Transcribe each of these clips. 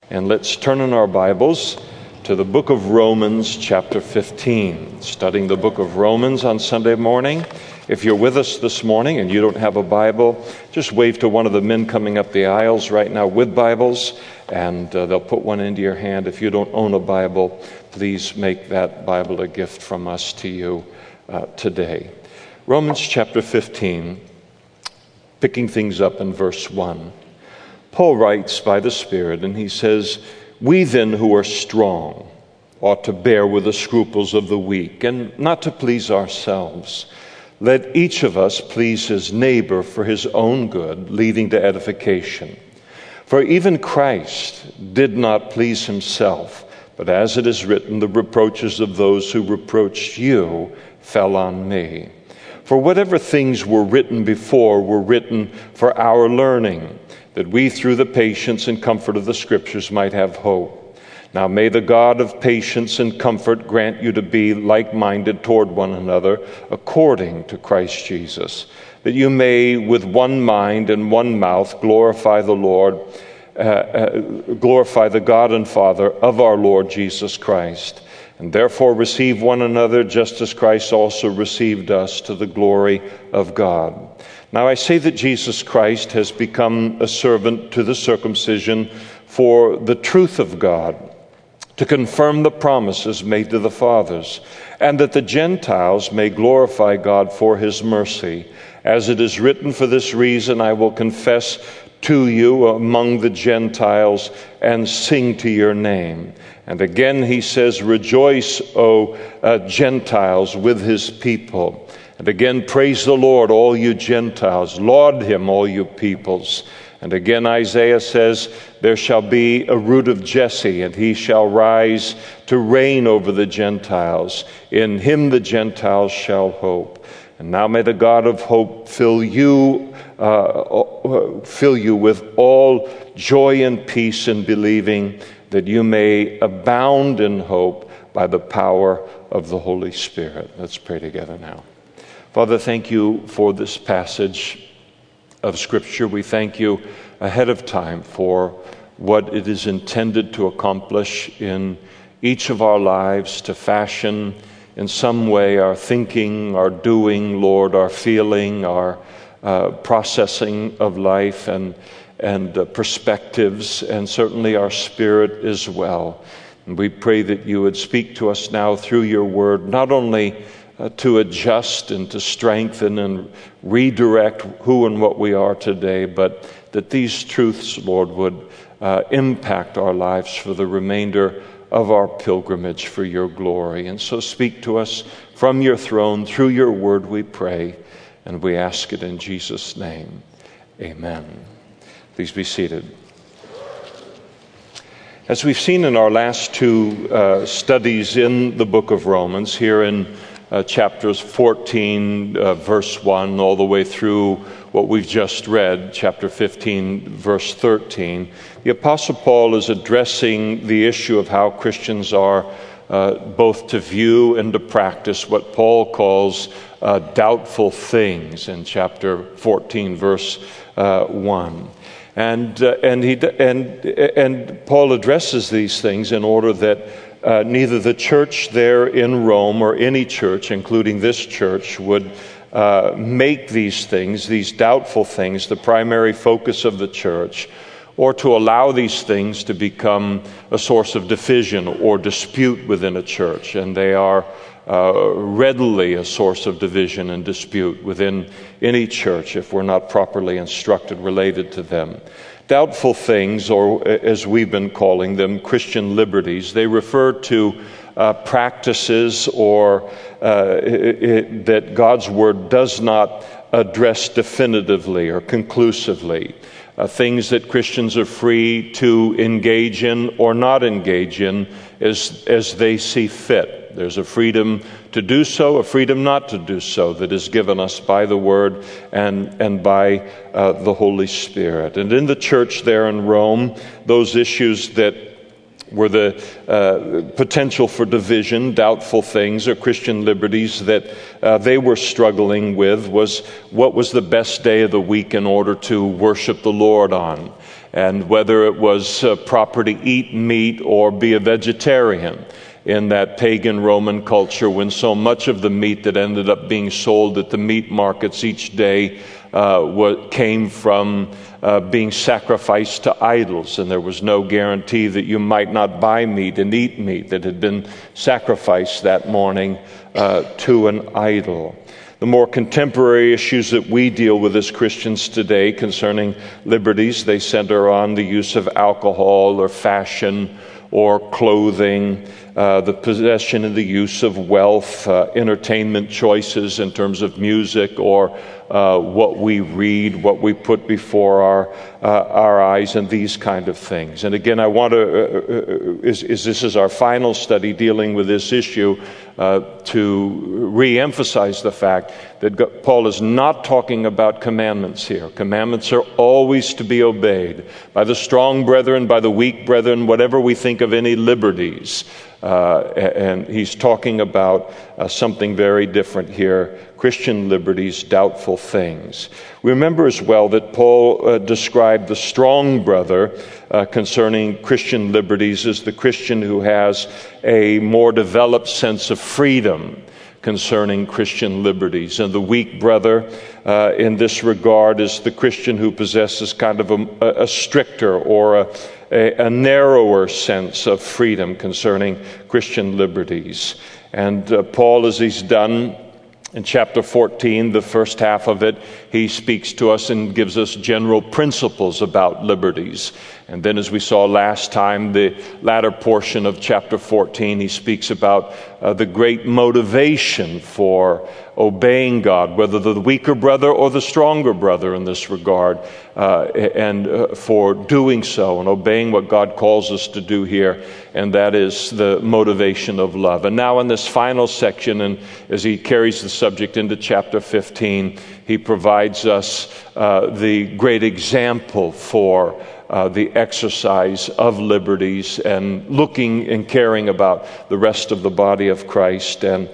And let's turn in our Bibles to the book of Romans, chapter 15. Studying the book of Romans on Sunday morning. If you're with us this morning and you don't have a Bible, just wave to one of the men coming up the aisles right now with Bibles, and they'll put one into your hand. If you don't own a Bible, please make that Bible a gift from us to you today. Romans chapter 15, picking things up in verse 1. Paul writes by the Spirit, and he says, "We then who are strong ought to bear with the scruples of the weak, and not to please ourselves. Let each of us please his neighbor for his own good, leading to edification. For even Christ did not please himself, but as it is written, the reproaches of those who reproached you fell on me. For whatever things were written before were written for our learning, that we through the patience and comfort of the Scriptures might have hope. Now may the God of patience and comfort grant you to be like-minded toward one another according to Christ Jesus, that you may with one mind and one mouth glorify the God and Father of our Lord Jesus Christ. And therefore receive one another just as Christ also received us to the glory of God. Now I say that Jesus Christ has become a servant to the circumcision for the truth of God, to confirm the promises made to the fathers, and that the Gentiles may glorify God for his mercy. As it is written, for this reason I will confess to you among the Gentiles and sing to your name. And again he says, rejoice, O Gentiles, with his people. And again, praise the Lord, all you Gentiles. Laud him, all you peoples. And again, Isaiah says, there shall be a root of Jesse, and he shall rise to reign over the Gentiles. In him the Gentiles shall hope. And now may the God of hope fill you with all joy and peace in believing, that you may abound in hope by the power of the Holy Spirit. Let's pray together now. Father, thank you for this passage of Scripture. We thank you ahead of time for what it is intended to accomplish in each of our lives, to fashion in some way our thinking, our doing, Lord, our feeling, our processing of life and perspectives, and certainly our spirit as well. And we pray that you would speak to us now through your word, not only to adjust and to strengthen and redirect who and what we are today, but that these truths, Lord, would impact our lives for the remainder of our pilgrimage for your glory. And so speak to us from your throne, through your word, we pray, and we ask it in Jesus' name. Amen. Please be seated. As we've seen in our last two studies in the book of Romans, here in chapters 14, verse 1, all the way through what we've just read, chapter 15, verse 13, the Apostle Paul is addressing the issue of how Christians are both to view and to practice what Paul calls doubtful things in chapter 14, verse 1. And Paul addresses these things in order that neither the church there in Rome or any church, including this church, would make these things, these doubtful things, the primary focus of the church, or to allow these things to become a source of division or dispute within a church. And they are readily a source of division and dispute within any church if we're not properly instructed related to them. Doubtful things, or as we've been calling them, Christian liberties, they refer to practices or that God's Word does not address definitively or conclusively. Things that Christians are free to engage in or not engage in as they see fit. There's a freedom to do so, a freedom not to do so that is given us by the Word and by the Holy Spirit. And in the church there in Rome, those issues that were the potential for division, doubtful things, or Christian liberties that they were struggling with was what was the best day of the week in order to worship the Lord on. and whether it was proper to eat meat or be a vegetarian in that pagan Roman culture, when so much of the meat that ended up being sold at the meat markets each day came from being sacrificed to idols, and there was no guarantee that you might not buy meat and eat meat that had been sacrificed that morning to an idol. The more contemporary issues that we deal with as Christians today concerning liberties, they center on the use of alcohol or fashion or clothing, the possession and the use of wealth, entertainment choices in terms of music or what we read, what we put before our eyes, and these kind of things. And again, I want to, this is our final study dealing with this issue, to re-emphasize the fact that Paul is not talking about commandments here. Commandments are always to be obeyed by the strong brethren, by the weak brethren, whatever we think of any liberties. And he's talking about something very different here, Christian liberties, doubtful things. We remember as well that Paul described the strong brother concerning Christian liberties as the Christian who has a more developed sense of freedom concerning Christian liberties. And the weak brother in this regard is the Christian who possesses kind of a stricter or a narrower sense of freedom concerning Christian liberties. And Paul, as he's done in chapter 14, the first half of it, he speaks to us and gives us general principles about liberties. And then, as we saw last time, the latter portion of chapter 14, he speaks about the great motivation for obeying God, whether the weaker brother or the stronger brother in this regard, and for doing so and obeying what God calls us to do here, and that is the motivation of love. And now in this final section, and as he carries the subject into chapter 15, he provides us the great example for the exercise of liberties and looking and caring about the rest of the body of Christ, and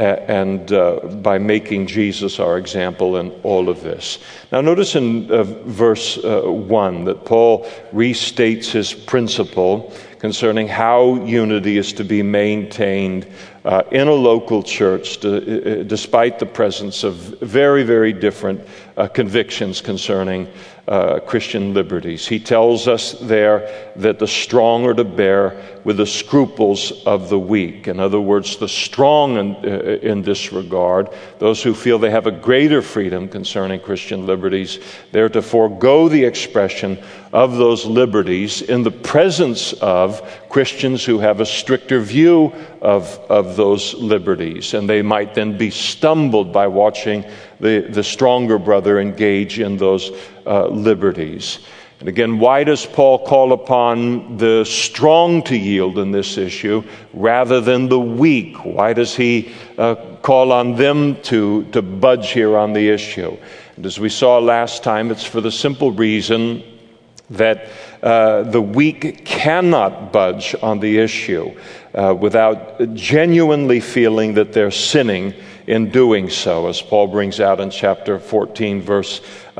by making Jesus our example in all of this. Now notice in verse 1 that Paul restates his principle concerning how unity is to be maintained in a local church despite the presence of very, very different convictions concerning Christian liberties. He tells us there that the strong are to bear with the scruples of the weak. In other words, the strong in this regard, those who feel they have a greater freedom concerning Christian liberties, they're to forego the expression of those liberties in the presence of Christians who have a stricter view of those liberties. And they might then be stumbled by watching the stronger brother engage in those liberties. And again, why does Paul call upon the strong to yield in this issue rather than the weak? Why does he call on them to budge here on the issue? And as we saw last time, it's for the simple reason that the weak cannot budge on the issue without genuinely feeling that they're sinning in doing so, as Paul brings out in chapter 14, verse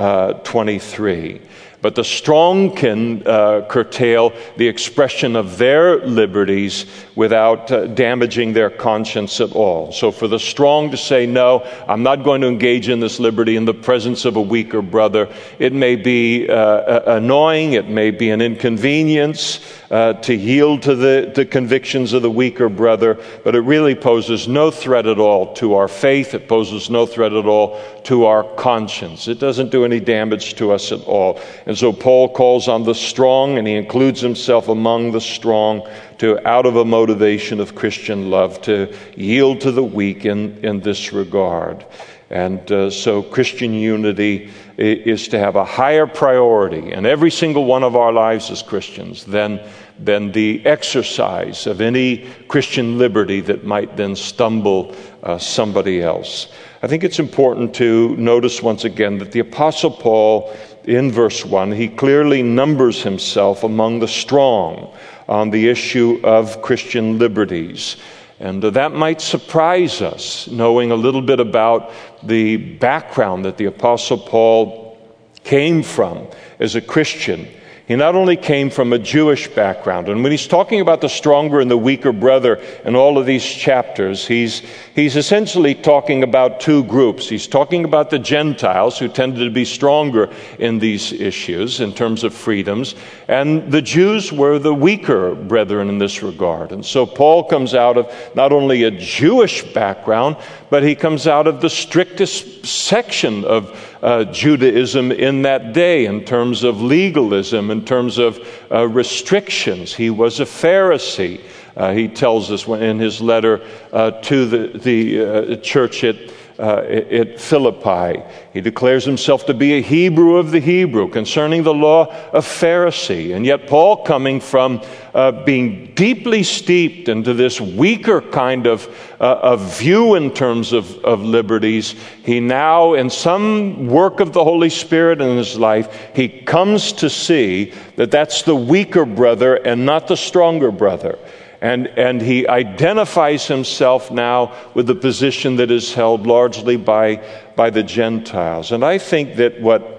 23. But the strong can curtail the expression of their liberties without damaging their conscience at all. So for the strong to say, no, I'm not going to engage in this liberty in the presence of a weaker brother, it may be annoying, it may be an inconvenience to yield to the convictions of the weaker brother, but it really poses no threat at all to our faith. It poses no threat at all to our conscience. It doesn't do any damage to us at all. And so Paul calls on the strong, and he includes himself among the strong, to, out of a motivation of Christian love, to yield to the weak in this regard. And so Christian unity is to have a higher priority in every single one of our lives as Christians than the exercise of any Christian liberty that might then stumble somebody else. I think it's important to notice once again that the Apostle Paul, in verse 1, he clearly numbers himself among the strong on the issue of Christian liberties. And that might surprise us, knowing a little bit about the background that the Apostle Paul came from as a Christian. He not only came from a Jewish background, and when he's talking about the stronger and the weaker brother in all of these chapters, he's essentially talking about two groups. He's talking about the Gentiles, who tended to be stronger in these issues in terms of freedoms, and the Jews were the weaker brethren in this regard. And so Paul comes out of not only a Jewish background, but he comes out of the strictest section of Judaism in that day in terms of legalism, in terms of restrictions. He was a Pharisee. He tells us in his letter to the church at Philippi. He declares himself to be a Hebrew of the Hebrew, concerning the law of Pharisee. And yet Paul, coming from being deeply steeped into this weaker kind of view in terms of liberties, he now, in some work of the Holy Spirit in his life, he comes to see that that's the weaker brother and not the stronger brother. And he identifies himself now with the position that is held largely by the Gentiles. And I think that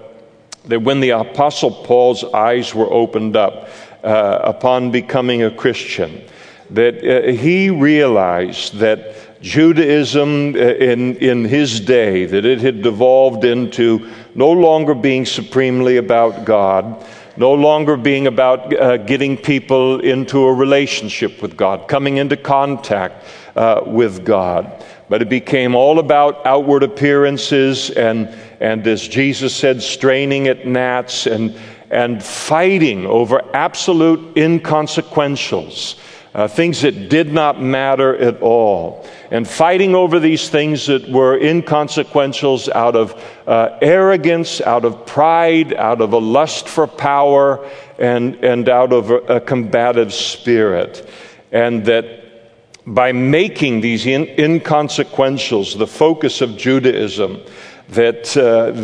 when the Apostle Paul's eyes were opened up upon becoming a Christian, that he realized that Judaism in his day, that it had devolved into no longer being supremely about God, no longer being about getting people into a relationship with God, coming into contact with God. But it became all about outward appearances and as Jesus said, straining at gnats and fighting over absolute inconsequentials, things that did not matter at all. And fighting over these things that were inconsequentials out of arrogance, out of pride, out of a lust for power, and out of a combative spirit. And that by making these inconsequentials the focus of Judaism, that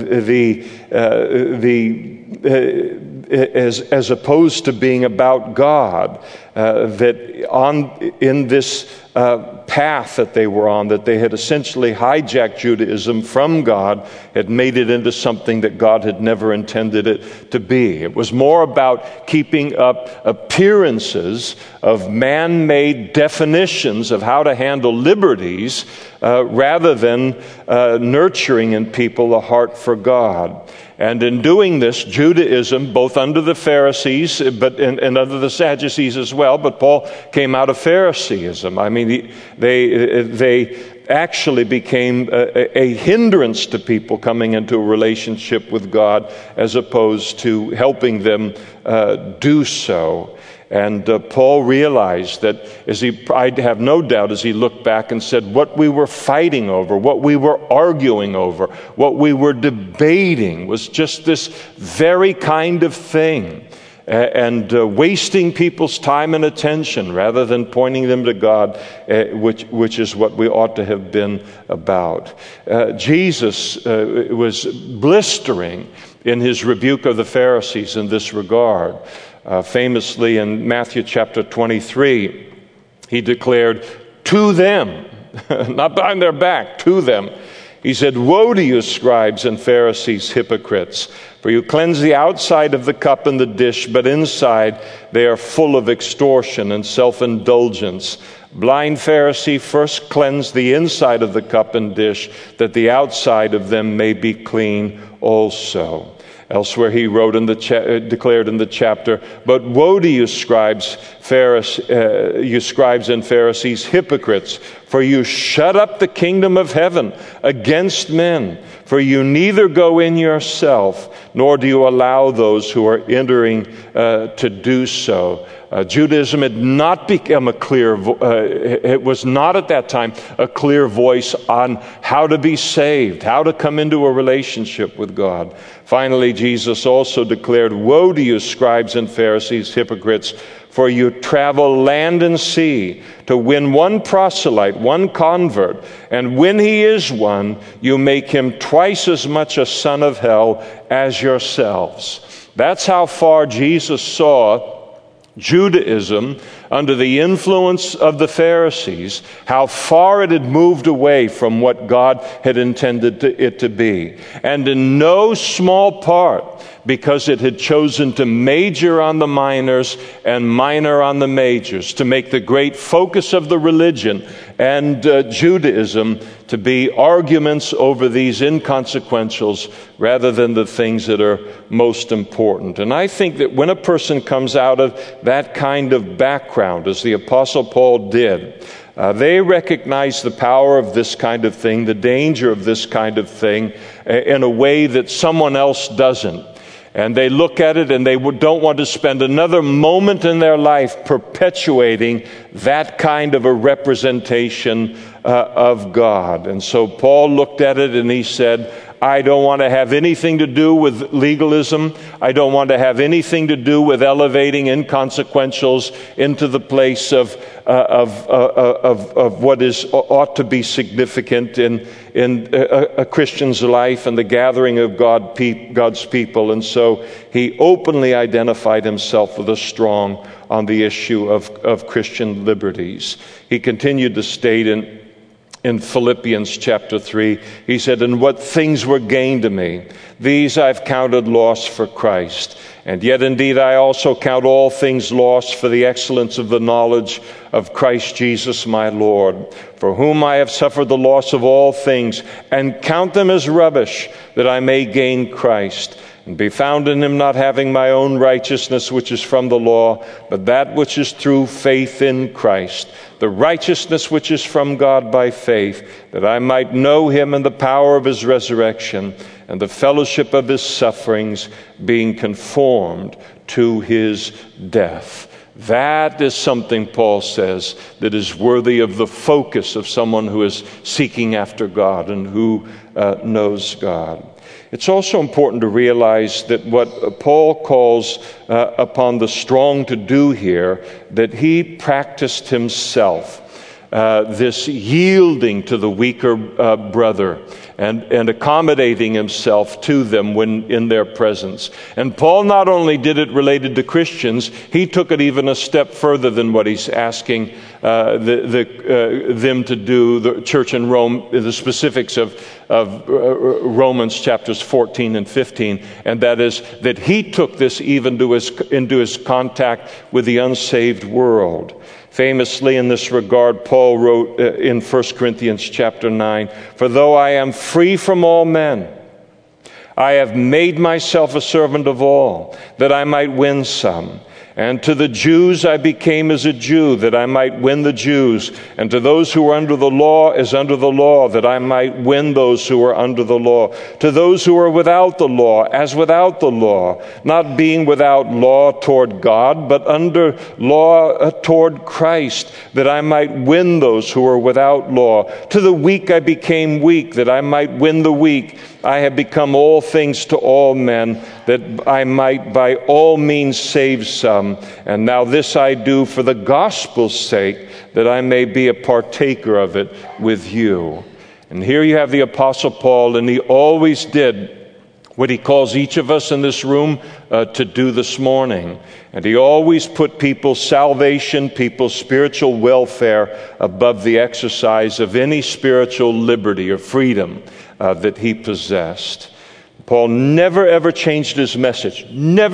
as opposed to being about God, that in this path that they were on, that they had essentially hijacked Judaism from God, had made it into something that God had never intended it to be. It was more about keeping up appearances of man-made definitions of how to handle liberties, rather than nurturing in people a heart for God. And in doing this, Judaism, both under the Pharisees and under the Sadducees as well, but Paul came out of Phariseeism. I mean, they actually became a hindrance to people coming into a relationship with God as opposed to helping them do so. And Paul realized that I have no doubt, as he looked back and said, what we were fighting over, what we were arguing over, what we were debating was just this very kind of thing. And wasting people's time and attention rather than pointing them to God, which is what we ought to have been about. Jesus was blistering in his rebuke of the Pharisees in this regard. Famously in Matthew chapter 23, he declared to them, not behind their back, to them, he said, "Woe to you, scribes and Pharisees, hypocrites, for you cleanse the outside of the cup and the dish, but inside they are full of extortion and self-indulgence. Blind Pharisee, first cleanse the inside of the cup and dish, that the outside of them may be clean also." Elsewhere he wrote declared in the chapter, "But woe to you, scribes and Pharisees, hypocrites, for you shut up the kingdom of heaven against men. For you neither go in yourself, nor do you allow those who are entering to do so." Judaism had not become it was not at that time a clear voice on how to be saved, how to come into a relationship with God. Finally, Jesus also declared, "Woe to you, scribes and Pharisees, hypocrites, for you travel land and sea to win one proselyte, one convert, and when he is one, you make him twice as much a son of hell as yourselves." That's how far Jesus saw Judaism under the influence of the Pharisees, how far it had moved away from what God had intended it to be. And in no small part, because it had chosen to major on the minors and minor on the majors, to make the great focus of the religion and Judaism to be arguments over these inconsequentials rather than the things that are most important. And I think that when a person comes out of that kind of background, as the Apostle Paul did, they recognize the power of this kind of thing, the danger of this kind of thing, in a way that someone else doesn't. And they look at it and they don't want to spend another moment in their life perpetuating that kind of a representation of God. And so Paul looked at it and he said, I don't want to have anything to do with legalism. I don't want to have anything to do with elevating inconsequentials into the place of what ought to be significant in a Christian's life and the gathering of God's people. And so he openly identified himself with a strong on the issue of Christian liberties. He continued to state in Philippians chapter 3, he said, and what things were gained to me, these I've counted loss for Christ. And yet indeed I also count all things lost for the excellence of the knowledge of Christ Jesus my Lord, for whom I have suffered the loss of all things, and count them as rubbish, that I may gain Christ, and be found in him, not having my own righteousness which is from the law, but that which is through faith in Christ, the righteousness which is from God by faith, that I might know him and the power of his resurrection, and the fellowship of his sufferings, being conformed to his death. That is something, Paul says, that is worthy of the focus of someone who is seeking after God and who knows God. It's also important to realize that what Paul calls upon the strong to do here, that he practiced himself this yielding to the weaker brother and accommodating himself to them when in their presence. And Paul not only did it related to Christians, he took it even a step further than what he's asking them to do, the church in Rome, the specifics of Romans chapters 14 and 15, and that is that he took this even into his contact with the unsaved world. Famously in this regard, Paul wrote in 1 Corinthians chapter 9, for though I am free from all men, I have made myself a servant of all, that I might win some. And to the Jews I became as a Jew, that I might win the Jews. And to those who are under the law as under the law, that I might win those who are under the law. To those who are without the law as without the law, not being without law toward God, but under law toward Christ, that I might win those who are without law. To the weak I became weak, that I might win the weak. I have become all things to all men, that I might by all means save some. And now this I do for the gospel's sake, that I may be a partaker of it with you. And here you have the Apostle Paul, and he always did what he calls each of us in this room to do this morning. And he always put people's salvation, people's spiritual welfare above the exercise of any spiritual liberty or freedom that he possessed. Paul never ever changed his message,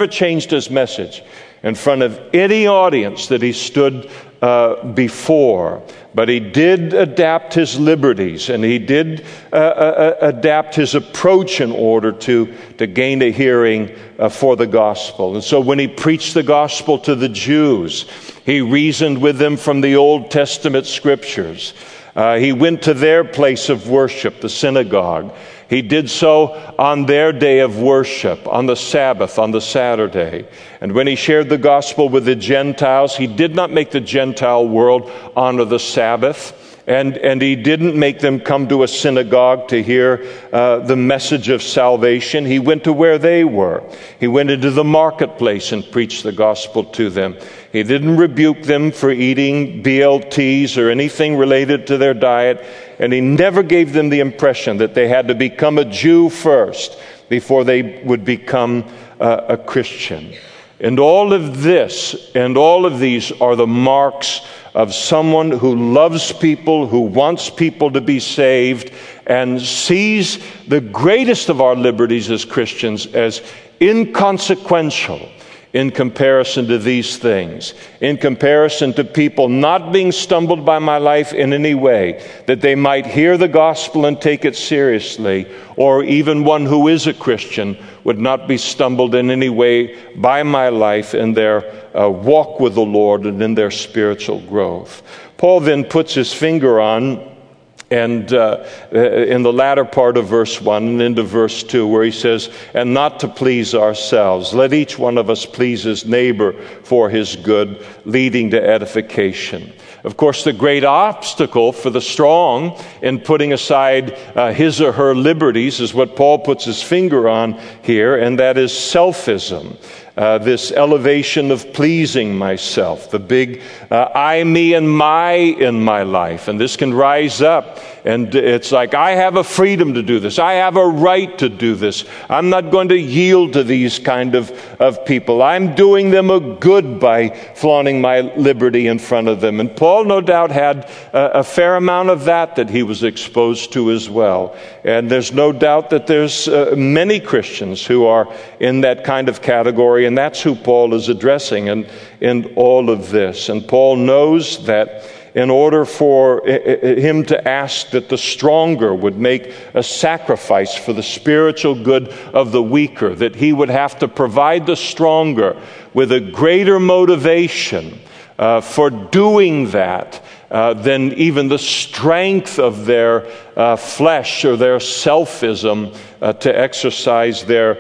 in front of any audience that he stood before. But he did adapt his liberties, and he did adapt his approach in order to gain a hearing for the gospel. And so when he preached the gospel to the Jews, he reasoned with them from the Old Testament scriptures. He went to their place of worship, the synagogue. He did so on their day of worship, on the Sabbath, on the Saturday. And when he shared the gospel with the Gentiles, he did not make the Gentile world honor the Sabbath. And he didn't make them come to a synagogue to hear the message of salvation. He went to where they were. He went into the marketplace and preached the gospel to them. He didn't rebuke them for eating BLTs or anything related to their diet. And he never gave them the impression that they had to become a Jew first before they would become a Christian. And all of this and all of these are the marks of someone who loves people, who wants people to be saved, and sees the greatest of our liberties as Christians as inconsequential in comparison to these things, in comparison to people not being stumbled by my life in any way, that they might hear the gospel and take it seriously, or even one who is a Christian would not be stumbled in any way by my life in their walk with the Lord and in their spiritual growth. Paul then puts his finger on, and in the latter part of verse 1 and into verse 2, where he says, and not to please ourselves. Let each one of us please his neighbor for his good, leading to edification. Of course, the great obstacle for the strong in putting aside his or her liberties is what Paul puts his finger on here, and that is selfism. This elevation of pleasing myself, the big I, me, and my in my life. And this can rise up, and it's like, I have a freedom to do this. I have a right to do this. I'm not going to yield to these kind of people. I'm doing them a good by flaunting my liberty in front of them. And Paul, no doubt, had a fair amount of that he was exposed to as well. And there's no doubt that there's many Christians who are in that kind of category, and that's who Paul is addressing in all of this. And Paul knows that in order for him to ask that the stronger would make a sacrifice for the spiritual good of the weaker, that he would have to provide the stronger with a greater motivation for doing that than even the strength of their flesh or their selfism to exercise their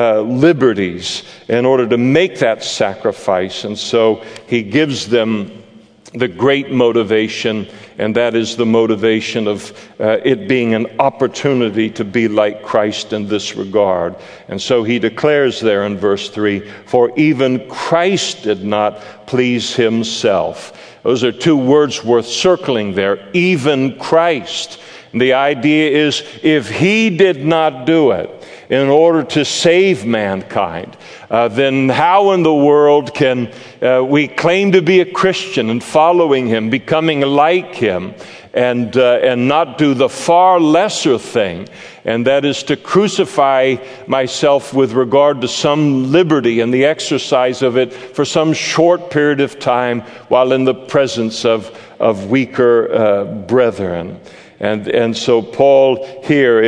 liberties in order to make that sacrifice. And so he gives them the great motivation, and that is the motivation of it being an opportunity to be like Christ in this regard. And so he declares there in verse 3, for even Christ did not please himself. Those are two words worth circling there, even Christ. And the idea is, if he did not do it in order to save mankind, then how in the world can we claim to be a Christian and following him, becoming like him, and not do the far lesser thing, and that is to crucify myself with regard to some liberty and the exercise of it for some short period of time while in the presence of weaker brethren. And so Paul here,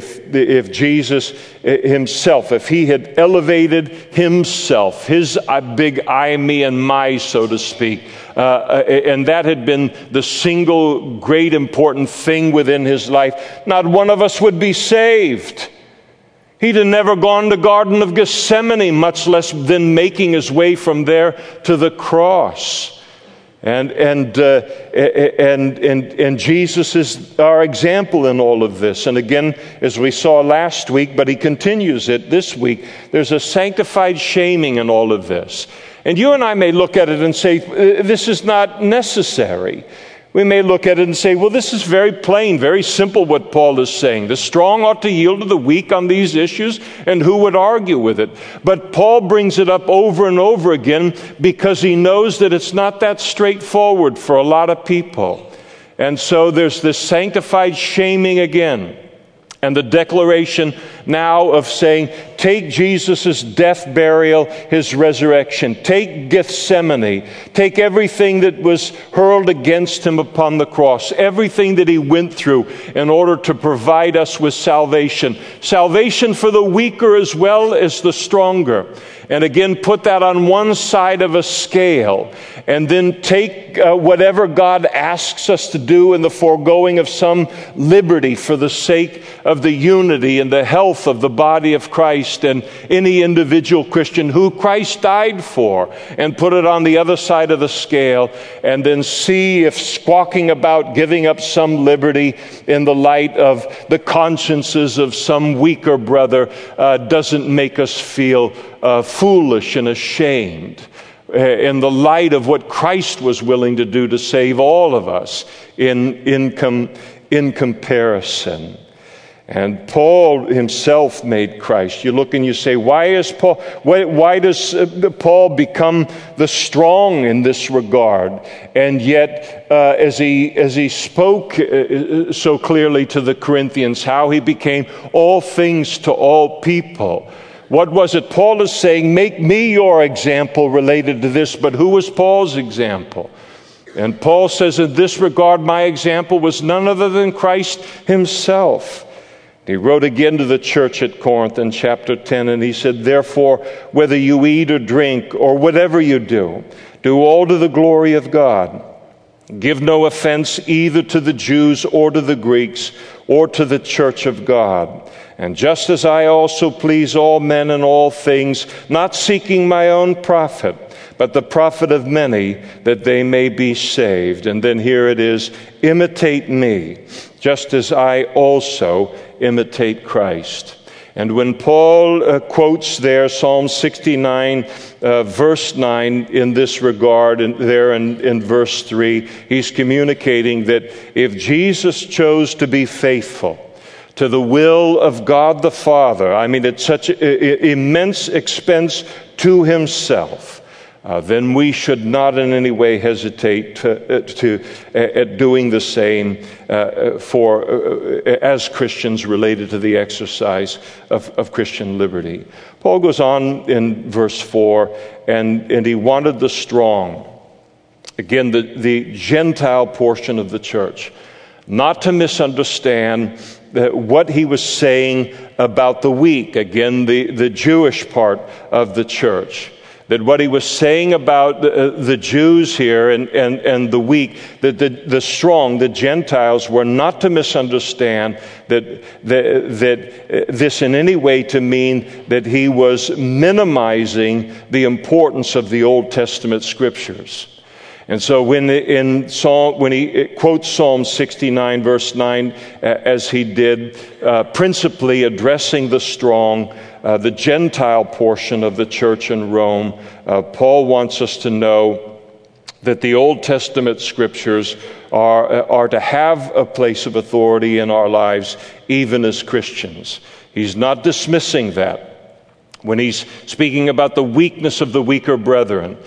if Jesus himself, if he had elevated himself, his big I, me, and my, so to speak, and that had been the single great important thing within his life, not one of us would be saved. He'd have never gone to the Garden of Gethsemane, much less than making his way from there to the cross. And Jesus is our example in all of this. And again, as we saw last week, but he continues it this week, there's a sanctified shaming in all of this. And you and I may look at it and say, this is not necessary. We may look at it and say, well, this is very plain, very simple what Paul is saying. The strong ought to yield to the weak on these issues, and who would argue with it? But Paul brings it up over and over again because he knows that it's not that straightforward for a lot of people. And so there's this sanctified shaming again. And the declaration now of saying, take Jesus' death, burial, his resurrection. Take Gethsemane. Take everything that was hurled against him upon the cross. Everything that he went through in order to provide us with salvation. Salvation for the weaker as well as the stronger. And again, put that on one side of a scale. And then take whatever God asks us to do in the foregoing of some liberty for the sake of the unity and the health of the body of Christ and any individual Christian who Christ died for, and put it on the other side of the scale, and then see if squawking about giving up some liberty in the light of the consciences of some weaker brother doesn't make us feel foolish and ashamed in the light of what Christ was willing to do to save all of us in comparison. And Paul himself made Christ. You look and you say, why does Paul become the strong in this regard? And yet, as he spoke so clearly to the Corinthians, how he became all things to all people. What was it? Paul is saying, make me your example related to this. But who was Paul's example? And Paul says, in this regard, my example was none other than Christ himself. He wrote again to the church at Corinth in chapter 10, and he said, therefore, whether you eat or drink or whatever you do, do all to the glory of God. Give no offense either to the Jews or to the Greeks or to the church of God. And just as I also please all men in all things, not seeking my own profit, but the profit of many, that they may be saved. And then here it is, imitate me, just as I also imitate Christ. And when Paul quotes there Psalm 69, verse 9 in this regard, and there in verse 3, he's communicating that if Jesus chose to be faithful to the will of God the Father, I mean, at such immense expense to himself, then we should not in any way hesitate at doing the same as Christians related to the exercise of Christian liberty. Paul goes on in verse 4, and he wanted the strong, again, the Gentile portion of the church, not to misunderstand what he was saying about the weak, again, the Jewish part of the church. That what he was saying about the Jews here and the weak, that the strong, the Gentiles, were not to misunderstand that this in any way to mean that he was minimizing the importance of the Old Testament scriptures. And so when he quotes Psalm 69, verse 9, as he did, principally addressing the strong, the Gentile portion of the church in Rome, Paul wants us to know that the Old Testament scriptures are to have a place of authority in our lives, even as Christians. He's not dismissing that. When he's speaking about the weakness of the weaker brethren,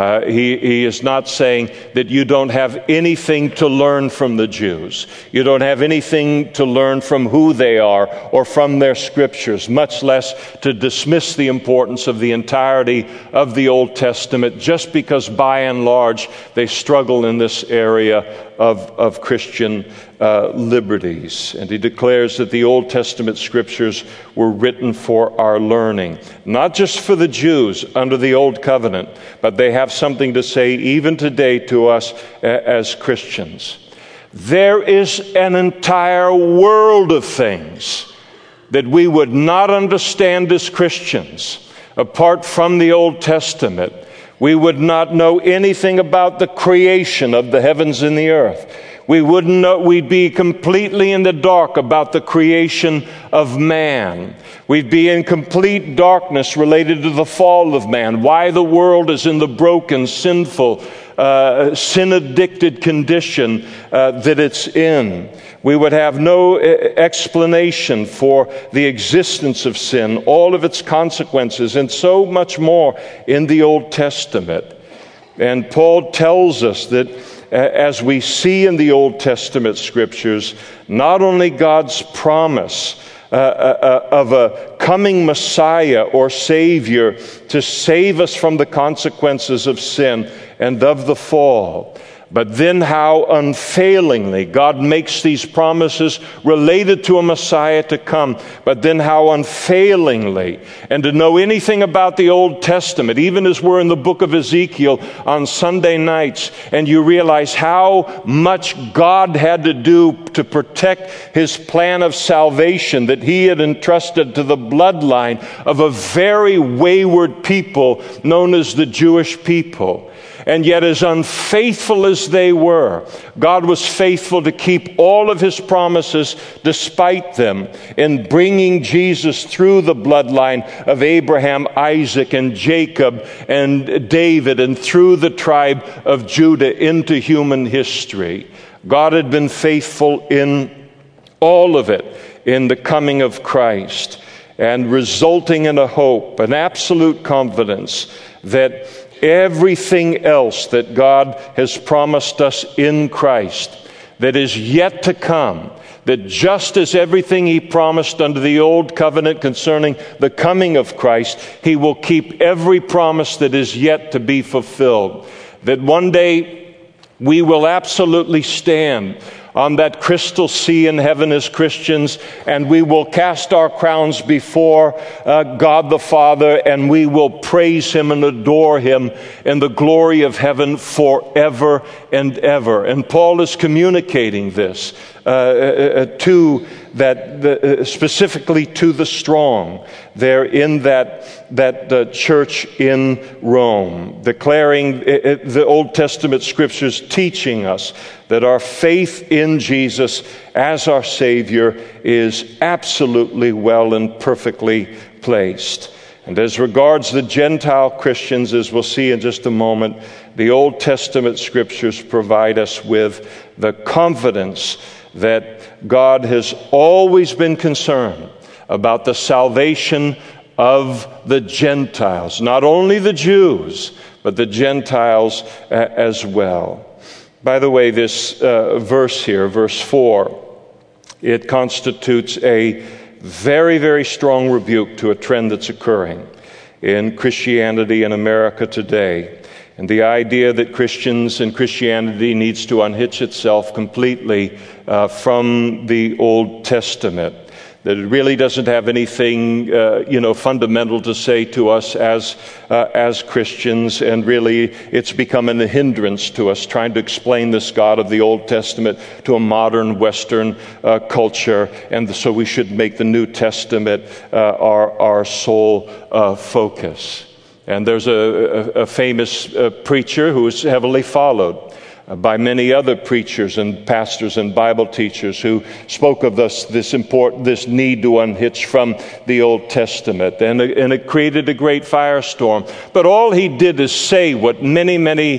he is not saying that you don't have anything to learn from the Jews. You don't have anything to learn from who they are or from their scriptures, much less to dismiss the importance of the entirety of the Old Testament just because by and large they struggle in this area of Christian liberties. And he declares that the Old Testament scriptures were written for our learning, not just for the Jews under the Old Covenant, but they have something to say even today to us as Christians. There is an entire world of things that we would not understand as Christians apart from the Old Testament. We would not know anything about the creation of the heavens and the earth. We wouldn't know, we'd be completely in the dark about the creation of man. We'd be in complete darkness related to the fall of man, why the world is in the broken, sinful, sin-addicted condition that it's in. We would have no explanation for the existence of sin, all of its consequences, and so much more in the Old Testament. And Paul tells us that as we see in the Old Testament scriptures, not only God's promise of a coming Messiah or Savior to save us from the consequences of sin and of the fall, but then how unfailingly God makes these promises related to a Messiah to come, but then how unfailingly, and to know anything about the Old Testament, even as we're in the book of Ezekiel on Sunday nights, and you realize how much God had to do to protect his plan of salvation that he had entrusted to the bloodline of a very wayward people known as the Jewish people. And yet, as unfaithful as they were, God was faithful to keep all of his promises despite them in bringing Jesus through the bloodline of Abraham, Isaac, and Jacob, and David, and through the tribe of Judah into human history. God had been faithful in all of it. in the coming of Christ, and resulting in a hope, an absolute confidence that everything else that God has promised us in Christ that is yet to come, that just as everything he promised under the old covenant concerning the coming of Christ, he will keep every promise that is yet to be fulfilled. That one day we will absolutely stand on that crystal sea in heaven as Christians, and we will cast our crowns before God the Father, and we will praise him and adore him in the glory of heaven forever and ever. And Paul is communicating this specifically to the strong there in that church in Rome, declaring the Old Testament scriptures teaching us that our faith in Jesus as our Savior is absolutely well and perfectly placed. And as regards the Gentile Christians, as we'll see in just a moment, the Old Testament scriptures provide us with the confidence that God has always been concerned about the salvation of the Gentiles, not only the Jews, but the Gentiles as well. By the way, this verse here, verse 4, it constitutes a very, very strong rebuke to a trend that's occurring in Christianity in America today. And the idea that Christians and Christianity needs to unhitch itself completely from the Old Testament. That it really doesn't have anything, fundamental to say to us as Christians, and really it's becoming a hindrance to us trying to explain this God of the Old Testament to a modern Western culture, and so we should make the New Testament our sole focus. And there's a famous preacher who is heavily followed by many other preachers and pastors and Bible teachers who spoke of this need to unhitch from the Old Testament. And it created a great firestorm. But all he did is say what many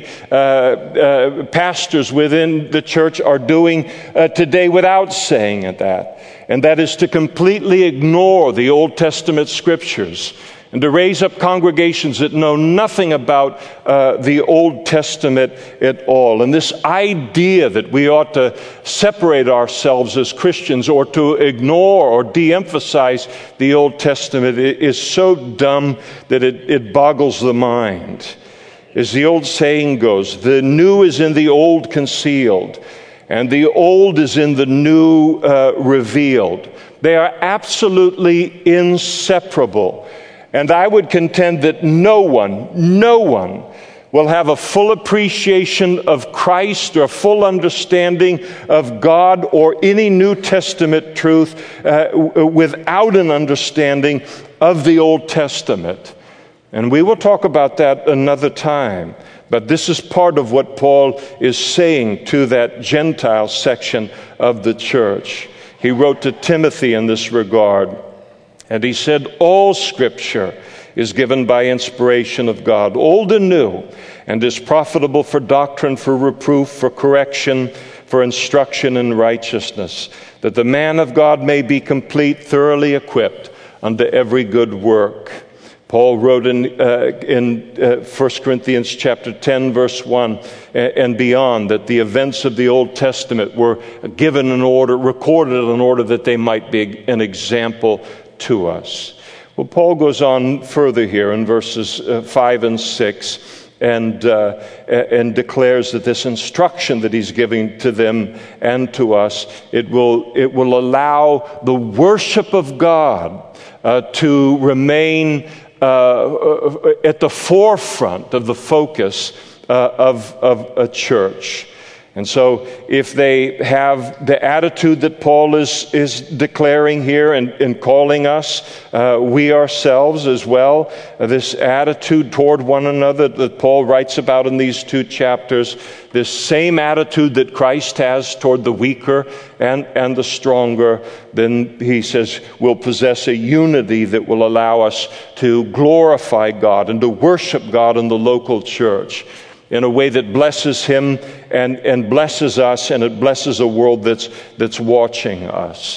pastors within the church are doing today without saying that. And that is to completely ignore the Old Testament scriptures and to raise up congregations that know nothing about the Old Testament at all. And this idea that we ought to separate ourselves as Christians or to ignore or de-emphasize the Old Testament is so dumb that it boggles the mind. As the old saying goes, the new is in the old concealed, and the old is in the new revealed. They are absolutely inseparable. And I would contend that no one will have a full appreciation of Christ or a full understanding of God or any New Testament truth without an understanding of the Old Testament. And we will talk about that another time. But this is part of what Paul is saying to that Gentile section of the church. He wrote to Timothy in this regard. And he said, all Scripture is given by inspiration of God, old and new, and is profitable for doctrine, for reproof, for correction, for instruction in righteousness, that the man of God may be complete, thoroughly equipped unto every good work. Paul wrote in 1 Corinthians chapter 10, verse 1 and beyond, that the events of the Old Testament were given in order, recorded in order that they might be an example to us. Well, Paul goes on further here in verses 5 and 6 and declares that this instruction that he's giving to them and to us, it will allow the worship of God to remain at the forefront of the focus of a church. And so if they have the attitude that Paul is declaring here and calling us, we ourselves as well, this attitude toward one another that Paul writes about in these two chapters, this same attitude that Christ has toward the weaker and the stronger, then he says we'll possess a unity that will allow us to glorify God and to worship God in the local church in a way that blesses him and blesses us, and it blesses a world that's watching us.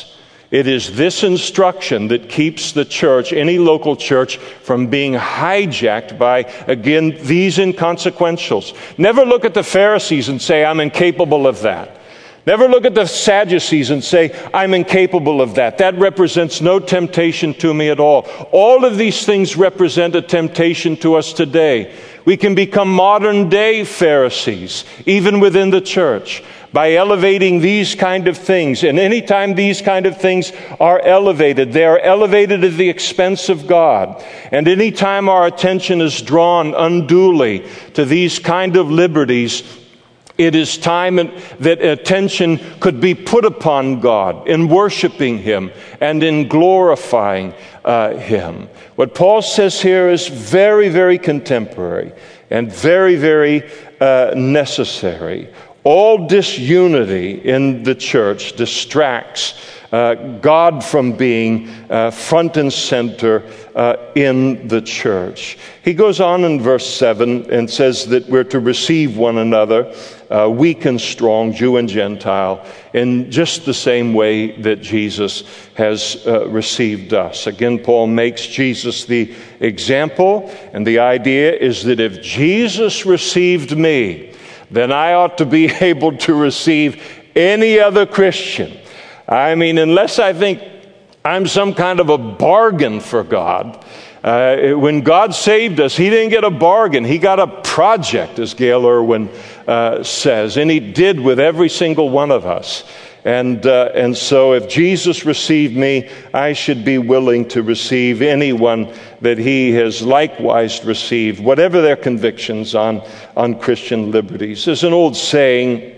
It is this instruction that keeps the church, any local church, from being hijacked by, again, these inconsequentials. Never look at the Pharisees and say, I'm incapable of that. Never look at the Sadducees and say, I'm incapable of that. That represents no temptation to me at all. All of these things represent a temptation to us today. We can become modern-day Pharisees, even within the church, by elevating these kind of things. And anytime these kind of things are elevated, they are elevated at the expense of God. And anytime our attention is drawn unduly to these kind of liberties, it is time that attention could be put upon God in worshiping Him and in glorifying Him. What Paul says here is very, very contemporary and very, very necessary. All disunity in the church distracts God from being front and center in the church. He goes on in verse 7 and says that we're to receive one another, weak and strong, Jew and Gentile, in just the same way that Jesus has received us. Again, Paul makes Jesus the example, and the idea is that if Jesus received me, then I ought to be able to receive any other Christian. I mean, unless I think I'm some kind of a bargain for God. When God saved us, He didn't get a bargain. He got a project, as Gail Irwin says, and He did with every single one of us. And so if Jesus received me, I should be willing to receive anyone that He has likewise received, whatever their convictions on Christian liberties. There's an old saying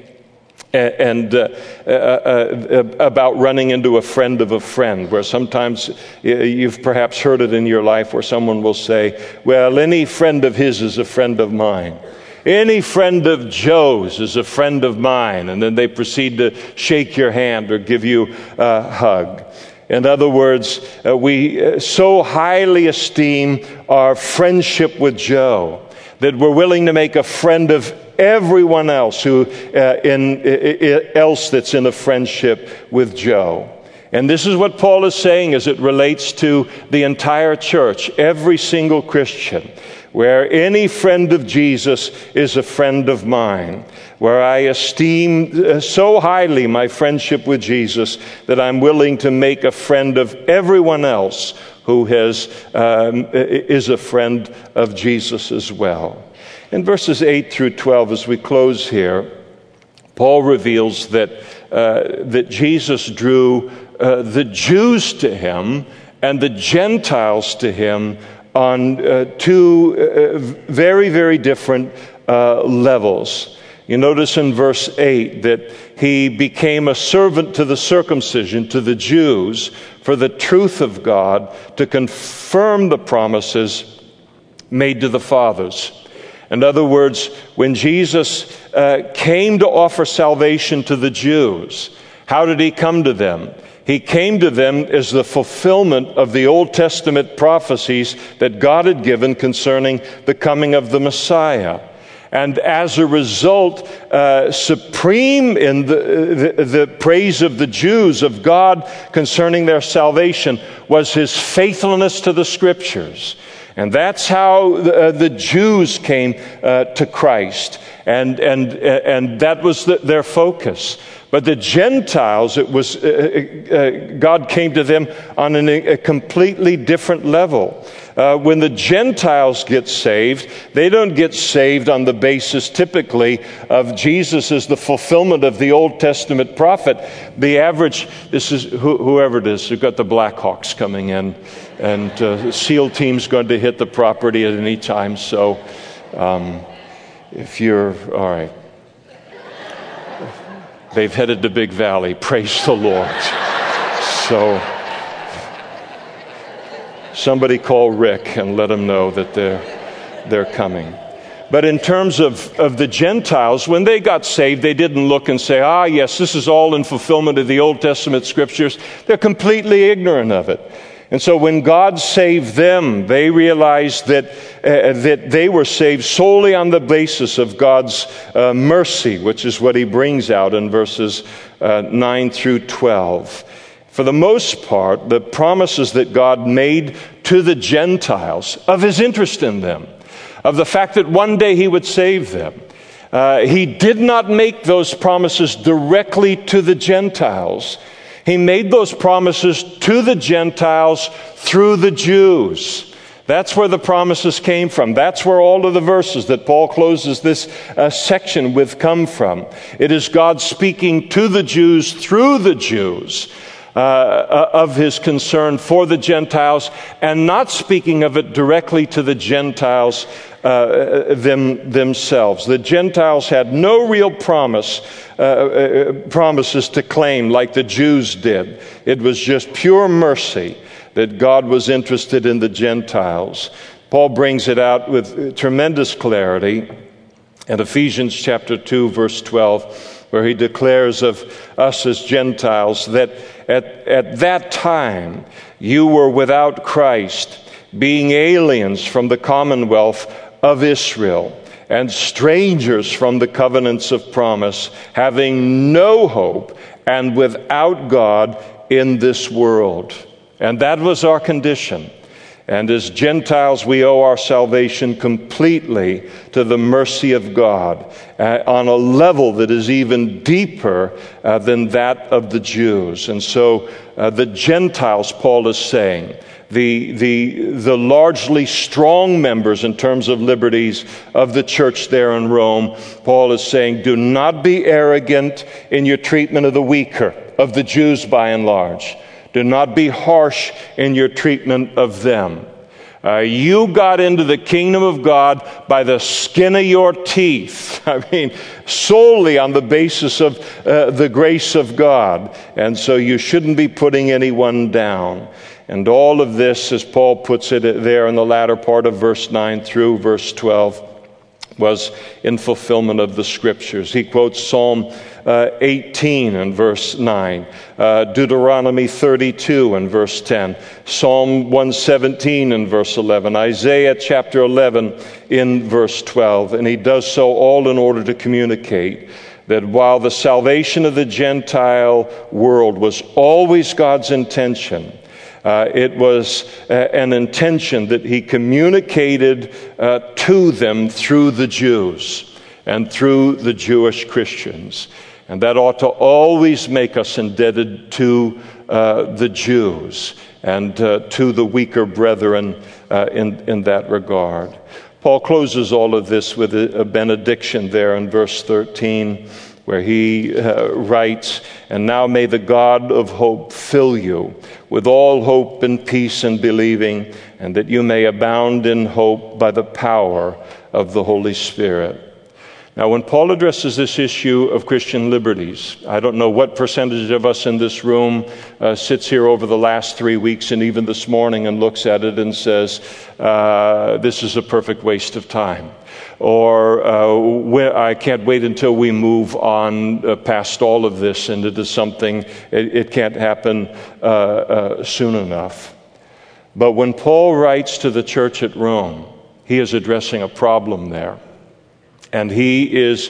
about running into a friend of a friend, where sometimes you've perhaps heard it in your life, where someone will say, well, any friend of his is a friend of mine. Any friend of Joe's is a friend of mine. And then they proceed to shake your hand or give you a hug. In other words, we so highly esteem our friendship with Joe that we're willing to make a friend of everyone else else that's in a friendship with Joe. And this is what Paul is saying as it relates to the entire church, every single Christian, where any friend of Jesus is a friend of mine, where I esteem so highly my friendship with Jesus that I'm willing to make a friend of everyone else who is a friend of Jesus as well. In verses 8 through 12, as we close here, Paul reveals that Jesus drew the Jews to Him and the Gentiles to Him on two very, very different levels. You notice in verse 8 that He became a servant to the circumcision, to the Jews, for the truth of God, to confirm the promises made to the fathers. In other words, when Jesus came to offer salvation to the Jews, how did He come to them? He came to them as the fulfillment of the Old Testament prophecies that God had given concerning the coming of the Messiah. And as a result, supreme in the praise of the Jews, of God concerning their salvation, was His faithfulness to the Scriptures. And that's how the Jews came to Christ. And that was their focus. But the Gentiles, it was God came to them on a completely different level. When the Gentiles get saved, they don't get saved on the basis typically of Jesus as the fulfillment of the Old Testament prophet. The average, this is whoever it is, you've got the Blackhawks coming in, and the SEAL team's going to hit the property at any time. So if you're, all right. They've headed to Big Valley. Praise the Lord. So somebody call Rick and let him know that they're coming. But in terms of the Gentiles, when they got saved, they didn't look and say, yes, this is all in fulfillment of the Old Testament Scriptures. They're completely ignorant of it. And so when God saved them, they realized that they were saved solely on the basis of God's mercy, which is what He brings out in verses 9 through 12. For the most part, the promises that God made to the Gentiles, of his interest in them, of the fact that one day he would save them, he did not make those promises directly to the Gentiles. He made those promises to the Gentiles through the Jews. That's where the promises came from. That's where all of the verses that Paul closes this section with come from. It is God speaking to the Jews through the Jews of his concern for the Gentiles, and not speaking of it directly to the Gentiles themselves. The Gentiles had no real promises to claim like the Jews did. It was just pure mercy that God was interested in the Gentiles. Paul brings it out with tremendous clarity in Ephesians chapter 2, verse 12, where he declares of us as Gentiles that at that time you were without Christ, being aliens from the commonwealth of Israel and strangers from the covenants of promise, having no hope and without God in this world. And that was our condition. And as Gentiles, we owe our salvation completely to the mercy of God on a level that is even deeper than that of the Jews. And so the Gentiles, Paul is saying, the largely strong members in terms of liberties of the church there in Rome, Paul is saying, do not be arrogant in your treatment of the weaker, of the Jews by and large. Do not be harsh in your treatment of them. You got into the kingdom of God by the skin of your teeth. I mean, solely on the basis of the grace of God. And so you shouldn't be putting anyone down. And all of this, as Paul puts it there in the latter part of verse 9 through verse 12, was in fulfillment of the Scriptures. He quotes Psalm 18 and verse 9, Deuteronomy 32 and verse 10, Psalm 117 and verse 11, Isaiah chapter 11 in verse 12. And he does so all in order to communicate that while the salvation of the Gentile world was always God's intention, it was an intention that he communicated to them through the Jews and through the Jewish Christians. And that ought to always make us indebted to the Jews and to the weaker brethren in that regard. Paul closes all of this with a benediction there in verse 13, where he writes, and now may the God of hope fill you with all hope and peace in believing, and that you may abound in hope by the power of the Holy Spirit. Now, when Paul addresses this issue of Christian liberties, I don't know what percentage of us in this room sits here over the last 3 weeks and even this morning and looks at it and says, this is a perfect waste of time. Or I can't wait until we move on past all of this and into something, it can't happen soon enough. But when Paul writes to the church at Rome, he is addressing a problem there. And he is,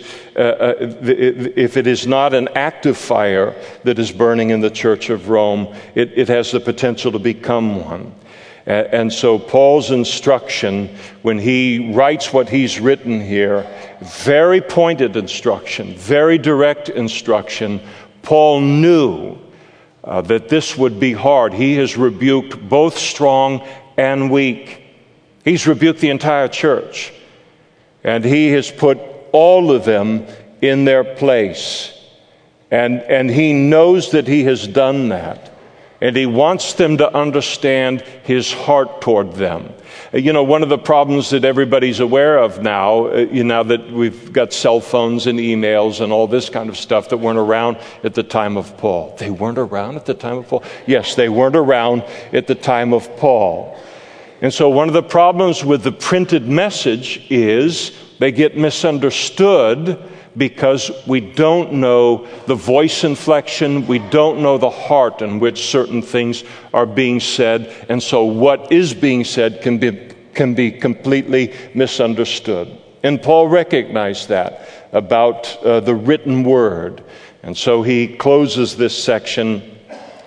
if it is not an active fire that is burning in the church of Rome, it has the potential to become one. And so Paul's instruction, when he writes what he's written here, very pointed instruction, very direct instruction. Paul knew that this would be hard. He has rebuked both strong and weak. He's rebuked the entire church. And he has put all of them in their place. And he knows that he has done that. And he wants them to understand his heart toward them. You know, one of the problems that everybody's aware of now, now that we've got cell phones and emails and all this kind of stuff that weren't around at the time of Paul. They weren't around at the time of Paul? Yes, they weren't around at the time of Paul. And so one of the problems with the printed message is they get misunderstood because we don't know the voice inflection, we don't know the heart in which certain things are being said, and so what is being said can be completely misunderstood. And Paul recognized that about the written word. And so he closes this section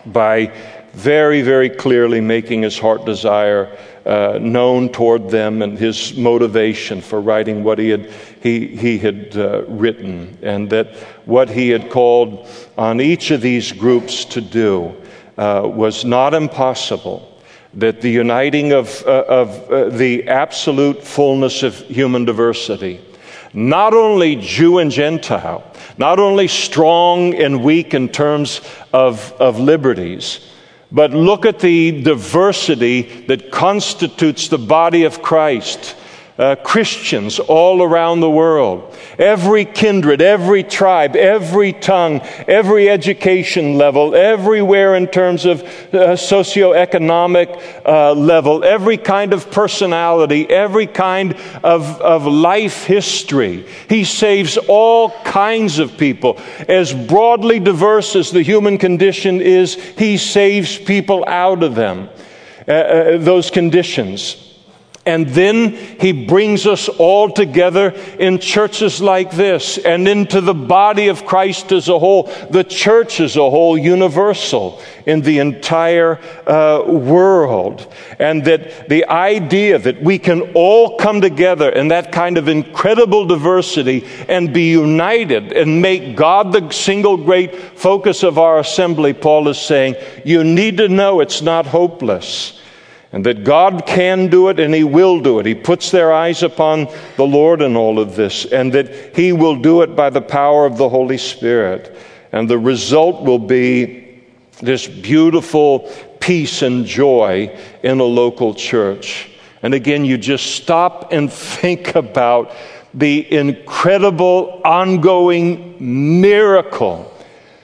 by very, very clearly making his heart desire known toward them and his motivation for writing what he had written, and that what he had called on each of these groups to do was not impossible, that the uniting of the absolute fullness of human diversity, not only Jew and Gentile, not only strong and weak in terms of liberties, but look at the diversity that constitutes the body of Christ. Christians all around the world, every kindred, every tribe, every tongue, every education level, everywhere in terms of socioeconomic level, every kind of personality, every kind of life history. He saves all kinds of people. As broadly diverse as the human condition is, he saves people out of them, those conditions. And then he brings us all together in churches like this and into the body of Christ as a whole, the church as a whole, universal in the entire world. And that the idea that we can all come together in that kind of incredible diversity and be united and make God the single great focus of our assembly, Paul is saying, you need to know it's not hopeless. And that God can do it and he will do it. He puts their eyes upon the Lord in all of this, and that he will do it by the power of the Holy Spirit. And the result will be this beautiful peace and joy in a local church. And again, you just stop and think about the incredible ongoing miracle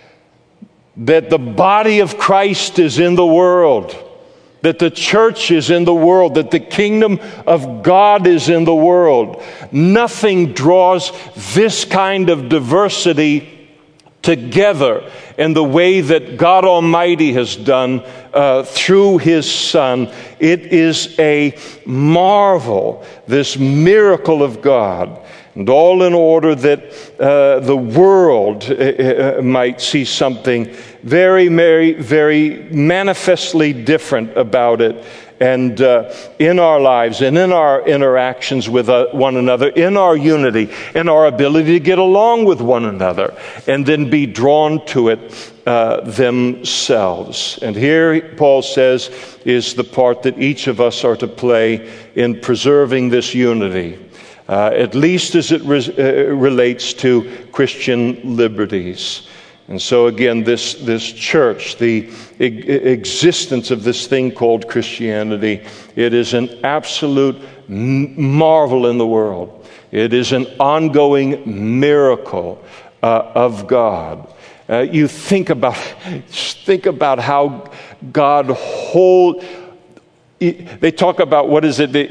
that the body of Christ is in the world, that the church is in the world, that the kingdom of God is in the world. Nothing draws this kind of diversity together in the way that God Almighty has done through his Son. It is a marvel, this miracle of God. And all in order that the world might see something very, very, very manifestly different about it. And in our lives and in our interactions with one another, in our unity, in our ability to get along with one another, and then be drawn to it themselves. And here, Paul says, is the part that each of us are to play in preserving this unity. At least as it relates to Christian liberties. And so again, this church, the existence of this thing called Christianity, it is an absolute marvel in the world. It is an ongoing miracle of God. You think about how God they talk about, what is it,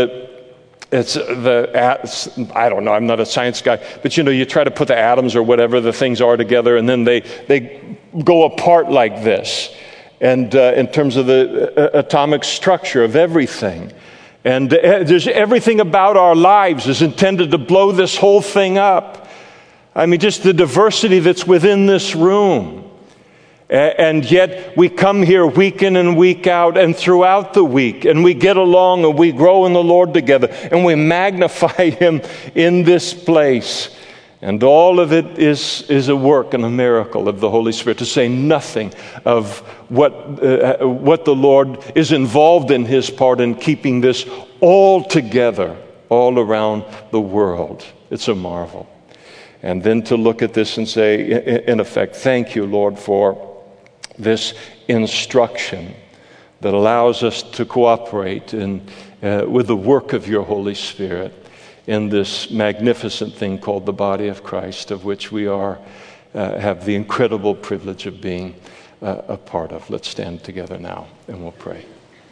I don't know, I'm not a science guy, but you try to put the atoms or whatever the things are together, and then they go apart like this. And in terms of the atomic structure of everything. And there's everything about our lives is intended to blow this whole thing up. I mean, just the diversity that's within this room. And yet we come here week in and week out and throughout the week, and we get along and we grow in the Lord together, and we magnify him in this place. And all of it is a work and a miracle of the Holy Spirit, to say nothing of what the Lord is involved in his part in keeping this all together, all around the world. It's a marvel. And then to look at this and say, in effect, thank you, Lord, for this instruction that allows us to cooperate with the work of your Holy Spirit in this magnificent thing called the body of Christ, of which we have the incredible privilege of being a part of. Let's stand together now and we'll pray.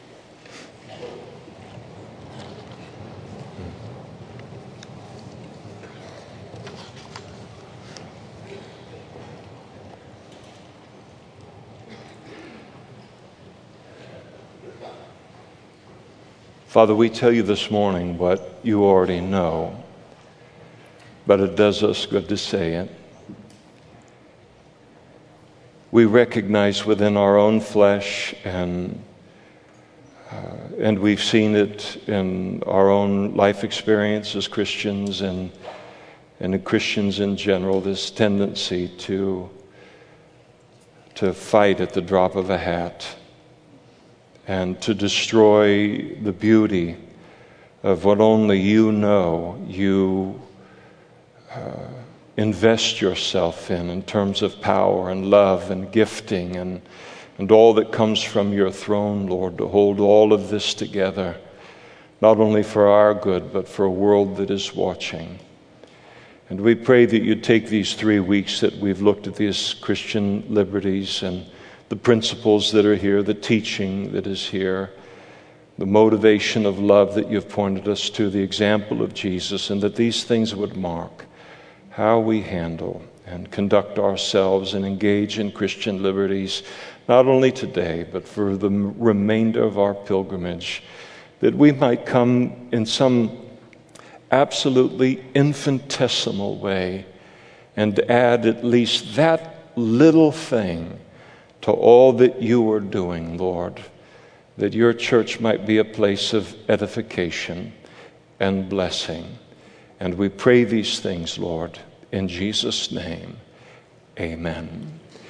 Father, we tell you this morning what you already know, but it does us good to say it. we recognize within our own flesh, and we've seen it in our own life experience as Christians and in Christians in general, this tendency to fight at the drop of a hat and to destroy the beauty of what only you know you invest yourself in terms of power and love and gifting and all that comes from your throne, Lord, to hold all of this together, not only for our good, but for a world that is watching. And we pray that you take these 3 weeks that we've looked at these Christian liberties and the principles that are here, the teaching that is here, the motivation of love that you've pointed us to, the example of Jesus, and that these things would mark how we handle and conduct ourselves and engage in Christian liberties, not only today, but for the remainder of our pilgrimage, that we might come in some absolutely infinitesimal way and add at least that little thing to all that you are doing, Lord, that your church might be a place of edification and blessing. And we pray these things, Lord, in Jesus' name, amen.